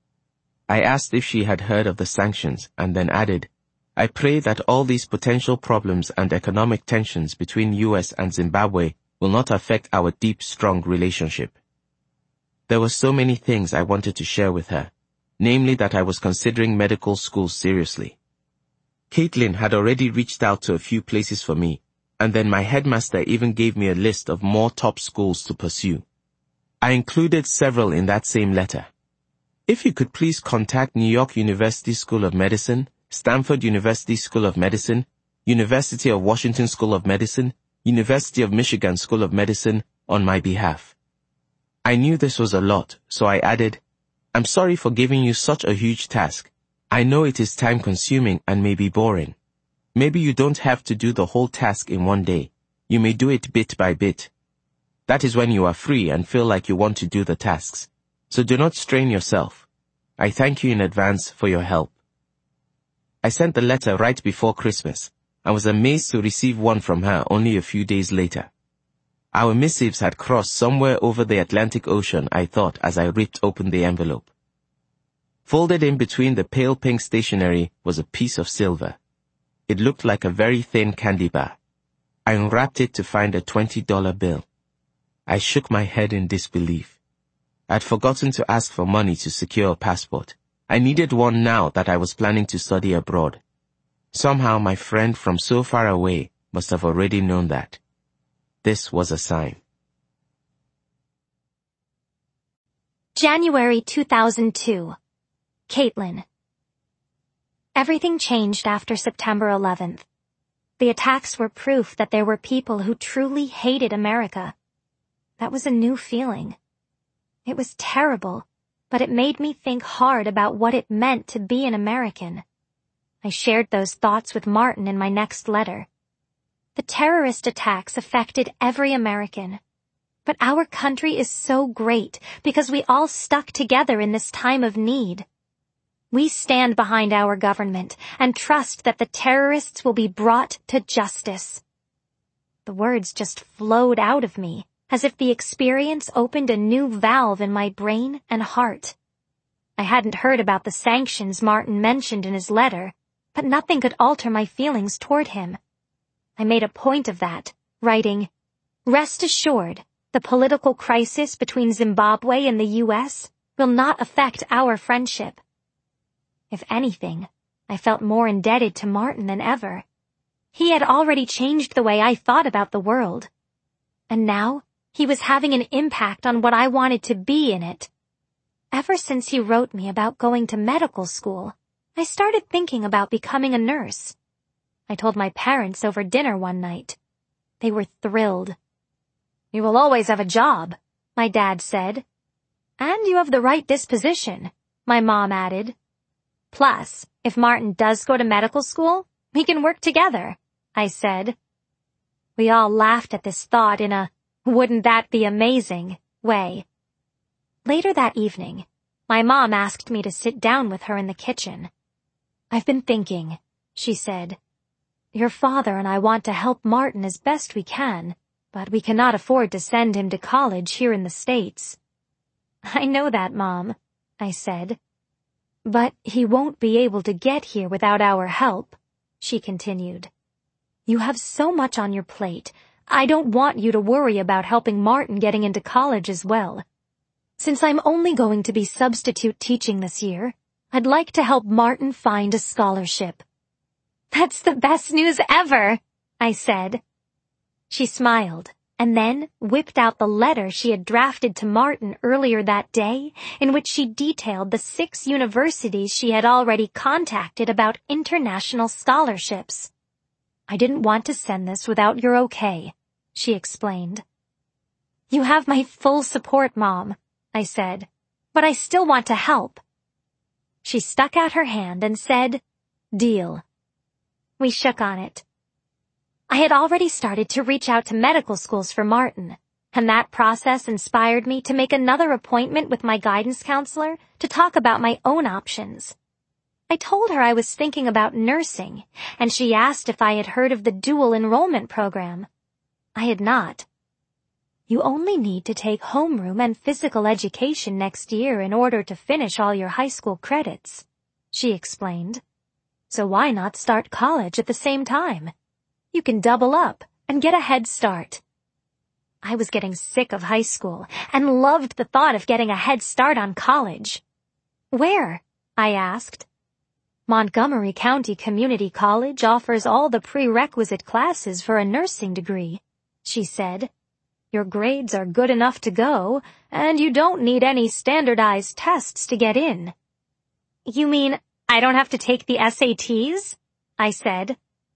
Speaker 1: I asked if she had heard of the sanctions and then added, I pray that all these potential problems and economic tensions between U S and Zimbabwe will not affect our deep, strong relationship. There were so many things I wanted to share with her, namely that I was considering medical school seriously. Caitlin had already reached out to a few places for me, and then my headmaster even gave me a list of more top schools to pursue. I included several in that same letter. If you could please contact New York University School of Medicine, Stanford University School of Medicine, University of Washington School of Medicine, University of Michigan School of Medicine on my behalf. I knew this was a lot, so I added, I'm sorry for giving you such a huge task. I know it is time-consuming and may be boring. Maybe you don't have to do the whole task in one day. You may do it bit by bit. That is when you are free and feel like you want to do the tasks. So do not strain yourself. I thank you in advance for your help. I sent the letter right before Christmas and was amazed to receive one from her only a few days later. Our missives had crossed somewhere over the Atlantic Ocean, I thought, as I ripped open the envelope. Folded in between the pale pink stationery was a piece of silver. It looked like a very thin candy bar. I unwrapped it to find a twenty dollar bill. I shook my head in disbelief. I'd forgotten to ask for money to secure a passport. I needed one now that I was planning to study abroad. Somehow my friend from so far away must have already known that. This was a sign.
Speaker 2: January two thousand two. Caitlin. Everything changed after September eleventh. The attacks were proof that there were people who truly hated America. That was a new feeling. It was terrible, but it made me think hard about what it meant to be an American. I shared those thoughts with Martin in my next letter. The terrorist attacks affected every American. But our country is so great because we all stuck together in this time of need. We stand behind our government and trust that the terrorists will be brought to justice. The words just flowed out of me, as if the experience opened a new valve in my brain and heart. I hadn't heard about the sanctions Martin mentioned in his letter, but nothing could alter my feelings toward him. I made a point of that, writing, "Rest assured, the political crisis between Zimbabwe and the U S will not affect our friendship." If anything, I felt more indebted to Martin than ever. He had already changed the way I thought about the world. And now, he was having an impact on what I wanted to be in it. Ever since he wrote me about going to medical school, I started thinking about becoming a nurse. I told my parents over dinner one night. They were thrilled. "You will always have a job," my dad said. "And you have the right disposition," my mom added. "Plus, if Martin does go to medical school, we can work together," I said. We all laughed at this thought in a "wouldn't that be amazing" way. Later that evening, my mom asked me to sit down with her in the kitchen. "I've been thinking," she said. "Your father and I want to help Martin as best we can, but we cannot afford to send him to college here in the States." "I know that, Mom," I said. "But he won't be able to get here without our help," she continued. "You have so much on your plate. I don't want you to worry about helping Martin getting into college as well. Since I'm only going to be substitute teaching this year, I'd like to help Martin find a scholarship." "That's the best news ever," I said. She smiled, and then whipped out the letter she had drafted to Martin earlier that day, in which she detailed the six universities she had already contacted about international scholarships. "I didn't want to send this without your okay," she explained. "You have my full support, Mom," I said, "but I still want to help." She stuck out her hand and said, "Deal." We shook on it. I had already started to reach out to medical schools for Martin, and that process inspired me to make another appointment with my guidance counselor to talk about my own options. I told her I was thinking about nursing, and she asked if I had heard of the dual enrollment program. I had not. "You only need to take homeroom and physical education next year in order to finish all your high school credits," she explained. "So why not start college at the same time? You can double up and get a head start." I was getting sick of high school and loved the thought of getting a head start on college. "Where?" I asked. "Montgomery County Community College offers all the prerequisite classes for a nursing degree," she said. "Your grades are good enough to go, and you don't need any standardized tests to get in." "You mean I don't have to take the S A Ts?" I said.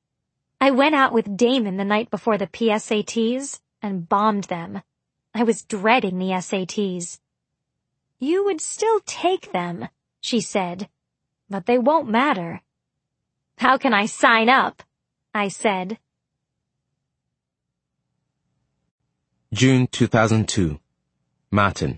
Speaker 2: I went out with Damon the night before the P S A Ts and bombed them. I was dreading the S A Ts. "You would still take them," she said, "but they won't matter." "How can I sign up?" I said.
Speaker 1: June two thousand two. Martin.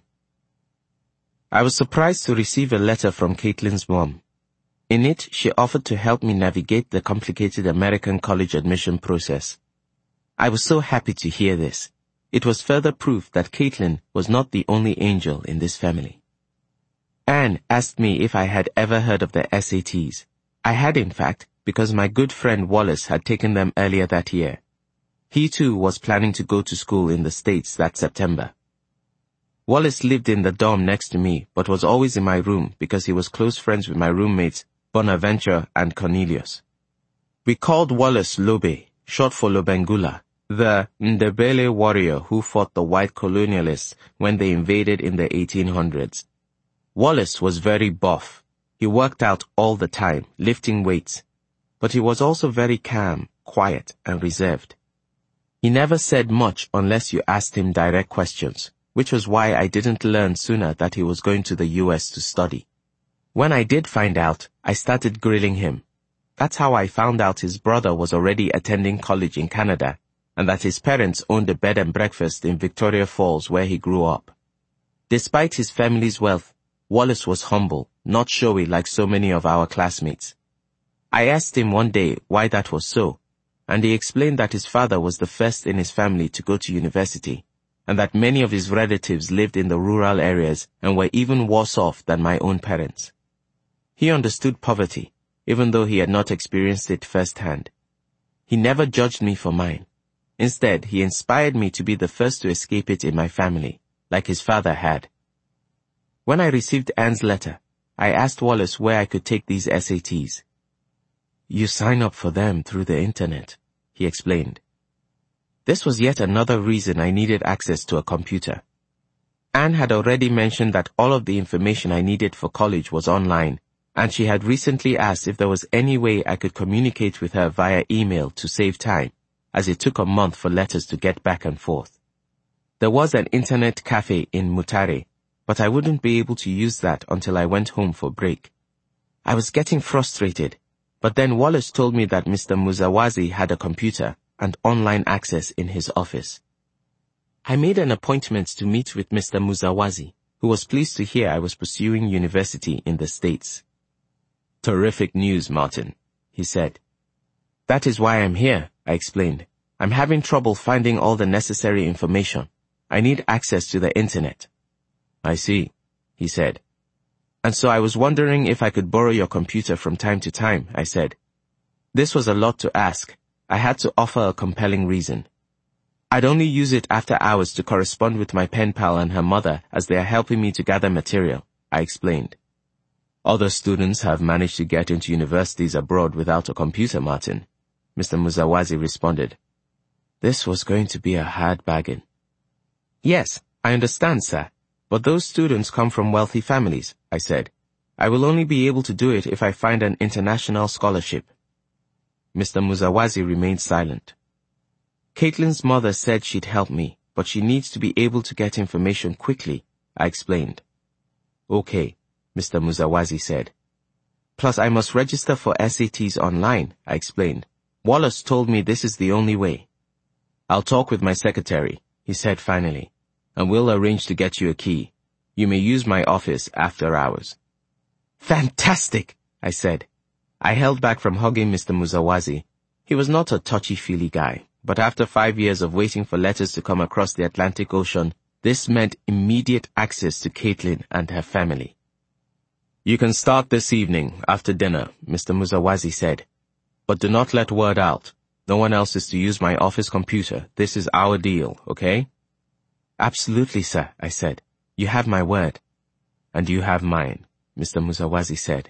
Speaker 1: I was surprised to receive a letter from Caitlin's mom. In it, she offered to help me navigate the complicated American college admission process. I was so happy to hear this. It was further proof that Caitlin was not the only angel in this family. Anne asked me if I had ever heard of the S A Ts. I had, in fact, because my good friend Wallace had taken them earlier that year. He too was planning to go to school in the States that September. Wallace lived in the dorm next to me, but was always in my room because he was close friends with my roommates Bonaventure and Cornelius. We called Wallace Lobe, short for Lobengula, the Ndebele warrior who fought the white colonialists when they invaded in the eighteen hundreds. Wallace was very buff. He worked out all the time, lifting weights. But he was also very calm, quiet, and reserved. He never said much unless you asked him direct questions, which was why I didn't learn sooner that he was going to the U S to study. When I did find out, I started grilling him. That's how I found out his brother was already attending college in Canada, and that his parents owned a bed and breakfast in Victoria Falls where he grew up. Despite his family's wealth, Wallace was humble, not showy like so many of our classmates. I asked him one day why that was so, and he explained that his father was the first in his family to go to university, and that many of his relatives lived in the rural areas and were even worse off than my own parents. He understood poverty, even though he had not experienced it firsthand. He never judged me for mine. Instead, he inspired me to be the first to escape it in my family, like his father had. When I received Anne's letter, I asked Wallace where I could take these S A Ts. You sign up for them through the internet, he explained. This was yet another reason I needed access to a computer. Anne had already mentioned that all of the information I needed for college was online, and she had recently asked if there was any way I could communicate with her via email to save time, as it took a month for letters to get back and forth. There was an internet cafe in Mutare, but I wouldn't be able to use that until I went home for break. I was getting frustrated, but then Wallace told me that Mister Muzawazi had a computer and online access in his office. I made an appointment to meet with Mister Muzawazi, who was pleased to hear I was pursuing university in the States. Terrific news, Martin, he said. That is why I'm here, I explained. I'm having trouble finding all the necessary information. I need access to the internet. I see, he said. And so I was wondering if I could borrow your computer from time to time, I said. This was a lot to ask. I had to offer a compelling reason. I'd only use it after hours to correspond with my pen pal and her mother as they are helping me to gather material, I explained. Other students have managed to get into universities abroad without a computer, Martin, Mister Muzawazi responded. This was going to be a hard bargain. Yes, I understand, sir, but those students come from wealthy families, I said. I will only be able to do it if I find an international scholarship. Mister Muzawazi remained silent. Caitlin's mother said she'd help me, but she needs to be able to get information quickly, I explained. Okay, Mister Muzawazi said. Plus I must register for S A Ts online, I explained. Wallace told me this is the only way. I'll talk with my secretary, he said finally, and we'll arrange to get you a key. You may use my office after hours. Fantastic, I said. I held back from hugging Mister Muzawazi. He was not a touchy-feely guy, but after five years of waiting for letters to come across the Atlantic Ocean, this meant immediate access to Caitlin and her family. You can start this evening, after dinner, Mister Muzawazi said. But do not let word out. No one else is to use my office computer. This is our deal, okay? Absolutely, sir, I said. You have my word. And you have mine, Mister Muzawazi said.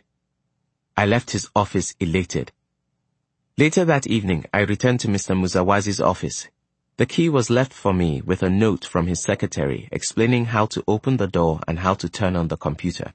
Speaker 1: I left his office elated. Later that evening, I returned to Mister Muzawazi's office. The key was left for me with a note from his secretary explaining how to open the door and how to turn on the computer.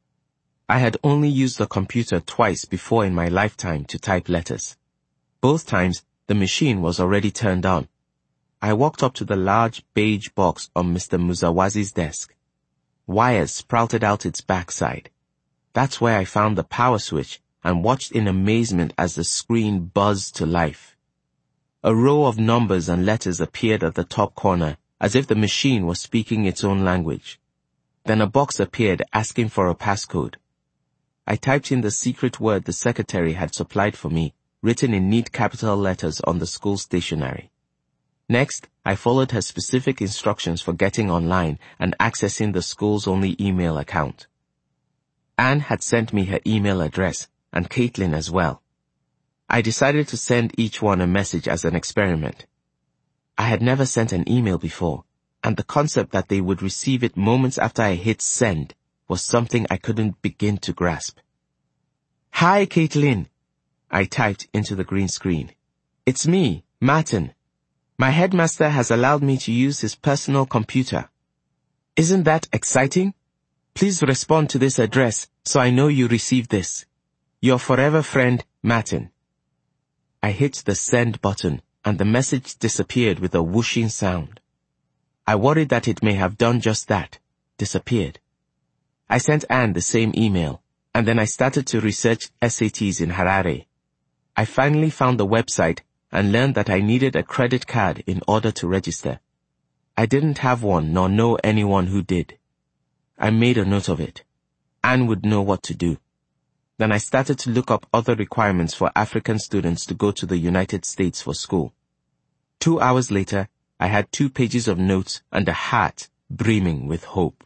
Speaker 1: I had only used the computer twice before in my lifetime to type letters. Both times, the machine was already turned on. I walked up to the large beige box on Mister Muzawazi's desk. Wires sprouted out its backside. That's where I found the power switch and watched in amazement as the screen buzzed to life. A row of numbers and letters appeared at the top corner, as if the machine was speaking its own language. Then a box appeared asking for a passcode. I typed in the secret word the secretary had supplied for me, written in neat capital letters on the school stationery. Next, I followed her specific instructions for getting online and accessing the school's only email account. Anne had sent me her email address, and Caitlin as well. I decided to send each one a message as an experiment. I had never sent an email before, and the concept that they would receive it moments after I hit send was something I couldn't begin to grasp. "Hi, Caitlin," I typed into the green screen. "It's me, Martin. My headmaster has allowed me to use his personal computer. Isn't that exciting? Please respond to this address so I know you received this. Your forever friend, Martin." I hit the send button and the message disappeared with a whooshing sound. I worried that it may have done just that, disappeared. I sent Anne the same email, and then I started to research S A Ts in Harare. I finally found the website and learned that I needed a credit card in order to register. I didn't have one nor know anyone who did. I made a note of it. Anne would know what to do. Then I started to look up other requirements for African students to go to the United States for school. Two hours later, I had two pages of notes and a heart brimming with hope.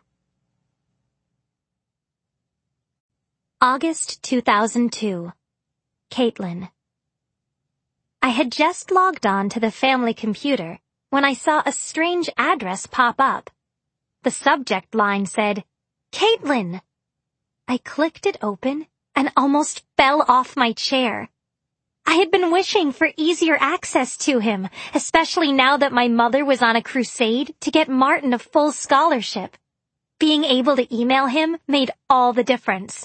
Speaker 2: August two thousand two. Caitlin. I had just logged on to the family computer when I saw a strange address pop up. The subject line said, "Caitlin." I clicked it open and almost fell off my chair. I had been wishing for easier access to him, especially now that my mother was on a crusade to get Martin a full scholarship. Being able to email him made all the difference.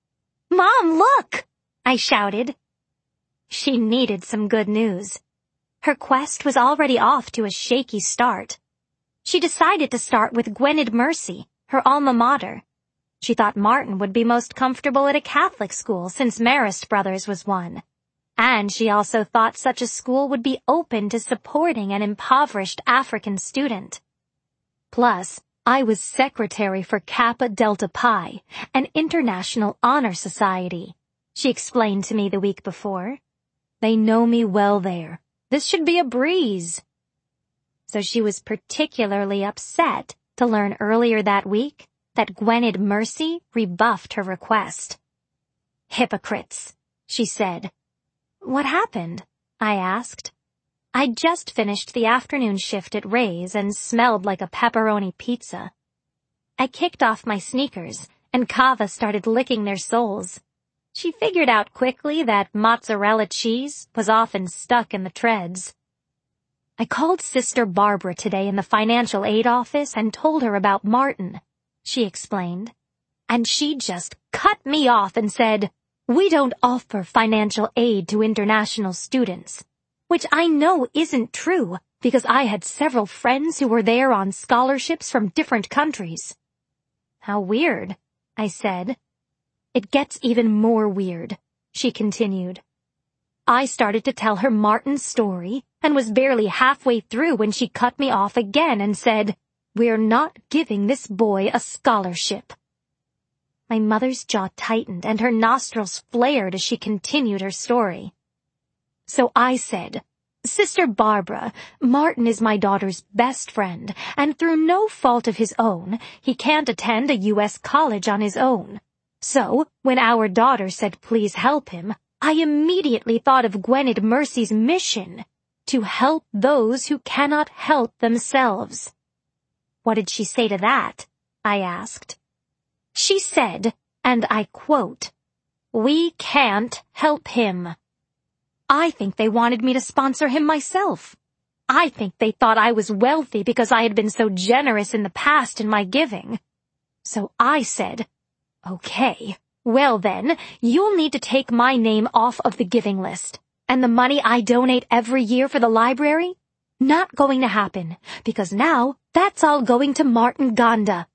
Speaker 2: "Mom, look!" I shouted. She needed some good news. Her quest was already off to a shaky start. She decided to start with Gwynedd Mercy, her alma mater. She thought Martin would be most comfortable at a Catholic school since Marist Brothers was one. And she also thought such a school would be open to supporting an impoverished African student. Plus, I was secretary for Kappa Delta Pi, an international honor society, she explained to me the week before. They know me well there. This should be a breeze. So she was particularly upset to learn earlier that week that Gwynedd Mercy rebuffed her request. "Hypocrites," she said. "What happened?" I asked. I'd just finished the afternoon shift at Ray's and smelled like a pepperoni pizza. I kicked off my sneakers, and Kava started licking their soles. She figured out quickly that mozzarella cheese was often stuck in the treads. "I called Sister Barbara today in the financial aid office and told her about Martin," she explained. "And she just cut me off and said, 'We don't offer financial aid to international students,' which I know isn't true because I had several friends who were there on scholarships from different countries." "How weird," I said. "It gets even more weird," she continued. I started to tell her Martin's story and was barely halfway through when she cut me off again and said, "We're not giving this boy a scholarship." My mother's jaw tightened and her nostrils flared as she continued her story. So I said, "Sister Barbara, Martin is my daughter's best friend, and through no fault of his own, he can't attend a U S college on his own. So, when our daughter said please help him, I immediately thought of Gwynedd Mercy's mission, to help those who cannot help themselves." "What did she say to that?" I asked. "She said, and I quote, 'We can't help him.' I think they wanted me to sponsor him myself. I think they thought I was wealthy because I had been so generous in the past in my giving. So I said, 'Okay, well then, you'll need to take my name off of the giving list. And the money I donate every year for the library? Not going to happen, because now that's all going to Martin Ganda.'"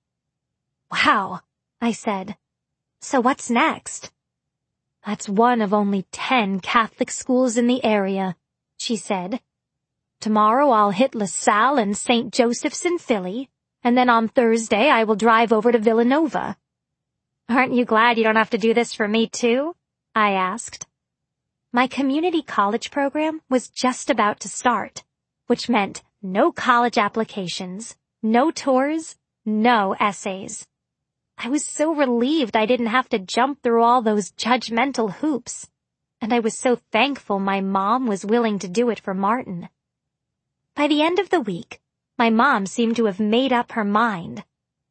Speaker 2: "Wow," I said. "So what's next?" "That's one of only ten Catholic schools in the area," she said. Tomorrow I'll hit LaSalle and Saint Joseph's in Philly, and then on Thursday I will drive over to Villanova." "Aren't you glad you don't have to do this for me too?" I asked. My community college program was just about to start, which meant no college applications, no tours, no essays. I was so relieved I didn't have to jump through all those judgmental hoops, and I was so thankful my mom was willing to do it for Martin. By the end of the week, my mom seemed to have made up her mind.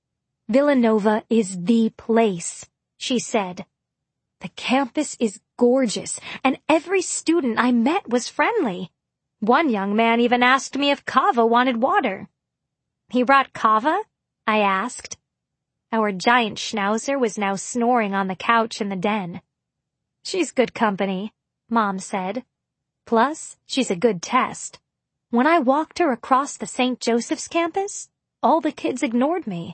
Speaker 2: "Villanova is the place," she said. "The campus is gorgeous, and every student I met was friendly. One young man even asked me if Kava wanted water." "He brought Kava?" I asked. Our giant schnauzer was now snoring on the couch in the den. "She's good company," Mom said. "Plus, she's a good test. When I walked her across the Saint Joseph's campus, all the kids ignored me."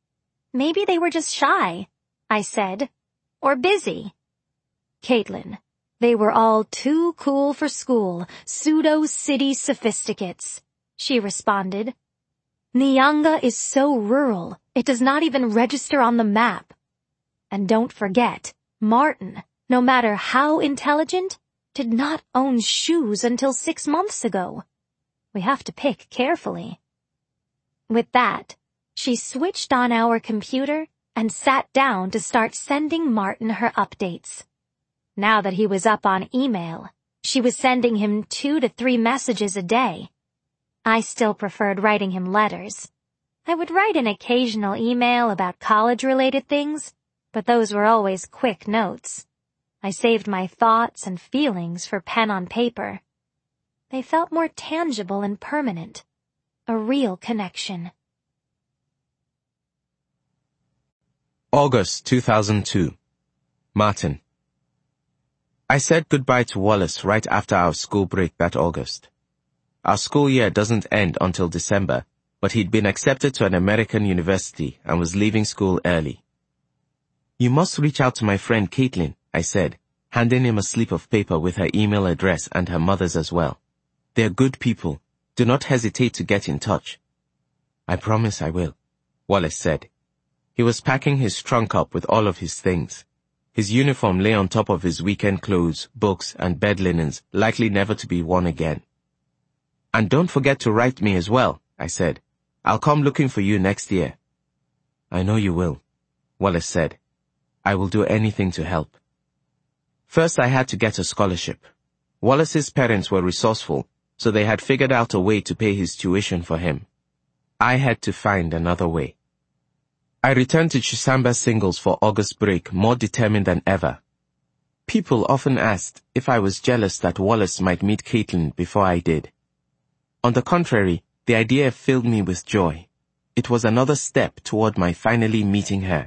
Speaker 2: "Maybe they were just shy," I said. "Or busy." "Caitlin, they were all too cool for school, pseudo-city sophisticates," she responded. "Nyanga is so rural, it does not even register on the map. And don't forget, Martin, no matter how intelligent, did not own shoes until six months ago. We have to pick carefully." With that, she switched on our computer and sat down to start sending Martin her updates. Now that he was up on email, she was sending him two to three messages a day. I still preferred writing him letters. I would write an occasional email about college-related things, but those were always quick notes. I saved my thoughts and feelings for pen on paper. They felt more tangible and permanent. A real connection.
Speaker 1: August two thousand two. Martin. I said goodbye to Wallace right after our school break that August. Our school year doesn't end until December, but he'd been accepted to an American university and was leaving school early. "You must reach out to my friend Caitlin," I said, handing him a slip of paper with her email address and her mother's as well. "They're good people. Do not hesitate to get in touch." "I promise I will," Wallace said. He was packing his trunk up with all of his things. His uniform lay on top of his weekend clothes, books, and bed linens, likely never to be worn again. "And don't forget to write me as well," I said. "I'll come looking for you next year." "I know you will," Wallace said. "I will do anything to help." First, I had to get a scholarship. Wallace's parents were resourceful, so they had figured out a way to pay his tuition for him. I had to find another way. I returned to Chisamba Singles for August break more determined than ever. People often asked if I was jealous that Wallace might meet Caitlin before I did. On the contrary, the idea filled me with joy. It was another step toward my finally meeting her.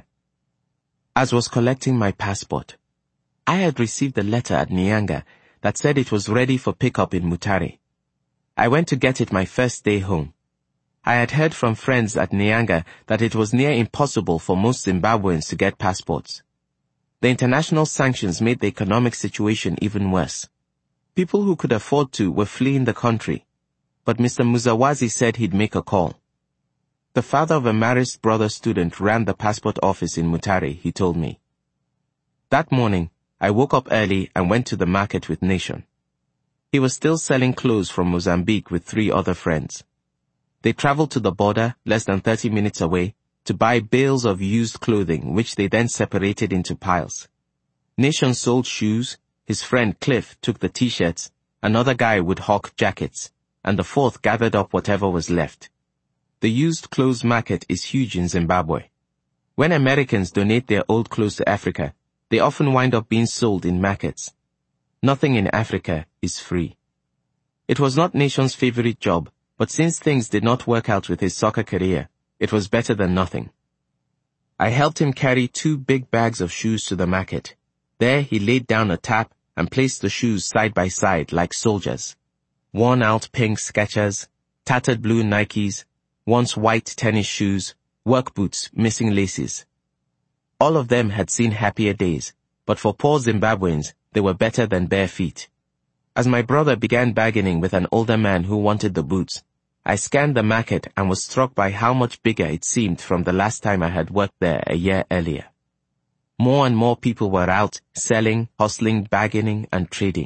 Speaker 1: As was collecting my passport, I had received a letter at Nyanga that said it was ready for pickup in Mutare. I went to get it my first day home. I had heard from friends at Nyanga that it was near impossible for most Zimbabweans to get passports. The international sanctions made the economic situation even worse. People who could afford to were fleeing the country, but Mister Muzawazi said he'd make a call. The father of a Marist brother student ran the passport office in Mutare, he told me. That morning, I woke up early and went to the market with Nation. He was still selling clothes from Mozambique with three other friends. They traveled to the border, less than thirty minutes away, to buy bales of used clothing, which they then separated into piles. Nation sold shoes, his friend Cliff took the t-shirts, another guy would hawk jackets, and the fourth gathered up whatever was left. The used clothes market is huge in Zimbabwe. When Americans donate their old clothes to Africa, they often wind up being sold in markets. Nothing in Africa is free. It was not Nation's favorite job, but since things did not work out with his soccer career, it was better than nothing. I helped him carry two big bags of shoes to the market. There he laid down a tap and placed the shoes side by side like soldiers. Worn-out pink Skechers, tattered blue Nikes, once white tennis shoes, work boots missing laces. All of them had seen happier days, but for poor Zimbabweans, they were better than bare feet. As my brother began bargaining with an older man who wanted the boots, I scanned the market and was struck by how much bigger it seemed from the last time I had worked there a year earlier. More and more people were out, selling, hustling, bargaining, and trading.